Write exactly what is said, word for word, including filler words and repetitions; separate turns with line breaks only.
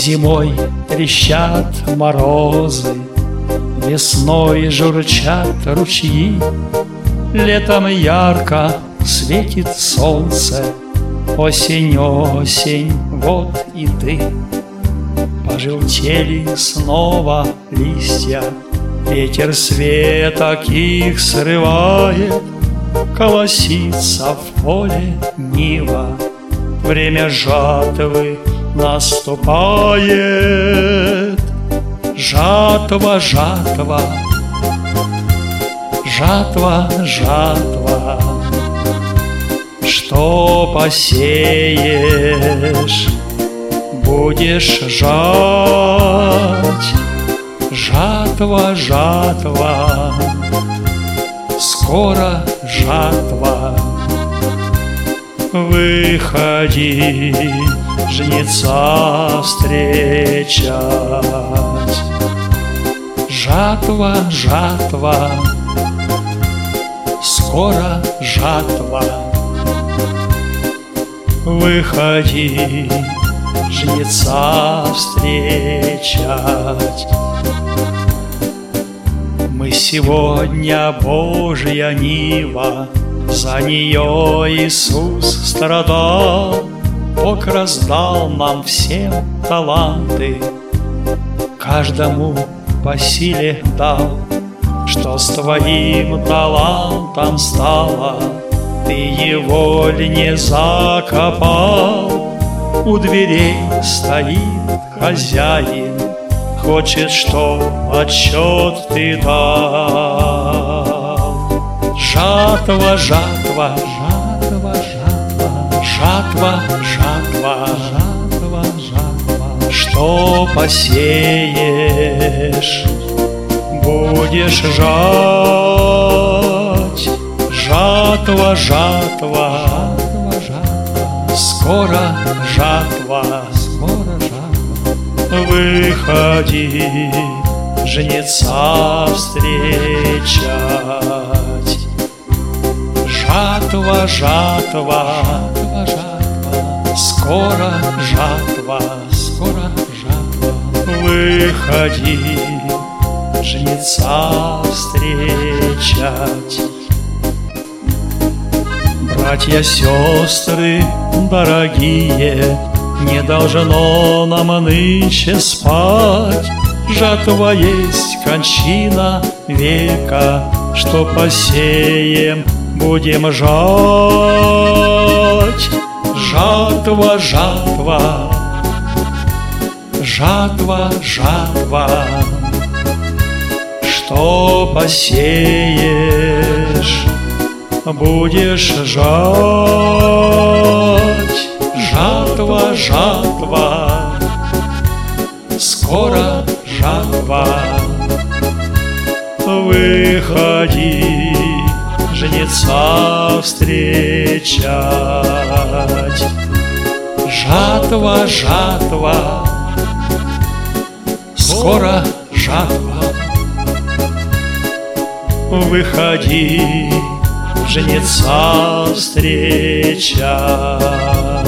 Зимой трещат морозы, весной журчат ручьи, летом ярко светит солнце. Осень, осень, вот и ты. Пожелтели снова листья, ветер с веток их срывает. Колосится в поле нива, время жатвы наступает. Жатва, жатва, жатва, жатва. Что посеешь, будешь жать. Жатва, жатва, скоро жатва. Выходи, жнеца встречать. Жатва, жатва, скоро жатва. Выходи, жнеца встречать. Мы сегодня Божья нива, за нее Иисус страдал. Бог раздал нам всем таланты, каждому по силе дал. Что с твоим талантом стало, ты его ли не закопал? У дверей стоит хозяин, хочет, чтоб отчет ты дал. Жатва, жатва, жатва, жатва, жатва, жатва, жатва, жатва. Что посеешь, будешь жать. Жатва, жатва, жатва, жатва. Скоро жатва, скоро жатва. Выходи, жнеца встречать. Жатва, жатва, жатва, жатва. Скоро жатва, скоро жатва. Выходи, жнеца встречать. Братья, сестры, дорогие, не должно нам нынче спать. Жатва есть кончина века, что посеем, будем жать. Жатва, жатва, жатва, жатва. Что посеешь, будешь жать. Жатва, жатва, скоро жатва. Выходи, жнеца встречать. Жатва, жатва, скоро жатва. Выходи, жнеца встречать.